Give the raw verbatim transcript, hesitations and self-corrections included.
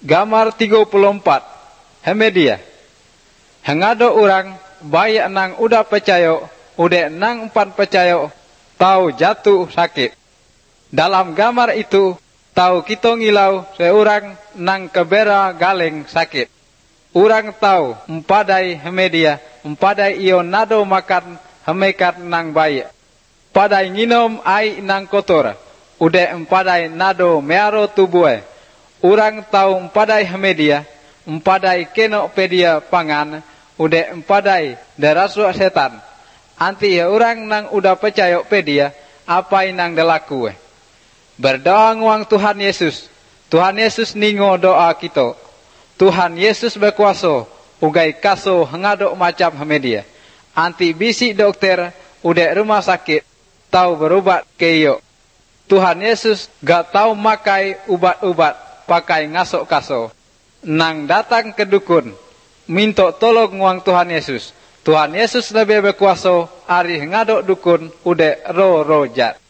Gambar tiga puluh empat. Hemedia. Hengado orang bayi nang udah percaya, udah nang empat percaya, tahu jatuh sakit. Dalam gambar itu, tahu kita ngilau seorang nang kebera galeng sakit. Orang tahu empadai hemedia, empadai iyo nado makan hemekat nang bayi. Padai nginom ai nang kotor, udah empadai nado mearo tubuhe. Orang tahu empadai hemedia, empadai kenok pedia pangan, udah empadai darasu setan. Anti ya orang nang udah percaya pedia, apa nang delaku. Berdoa nguang Tuhan Yesus. Tuhan Yesus ningo doa kita. Tuhan Yesus berkuasa, ugai kaso hengado macam hemedia. Anti bisi dokter, udah rumah sakit, tahu berobat keyo. Tuhan Yesus gak tahu makai ubat-ubat, pakai ngasok kaso. Nang datang ke dukun, minta tolong nguang Tuhan Yesus. Tuhan Yesus lebih berkuasa, ari ngadok dukun, udah ro rojat.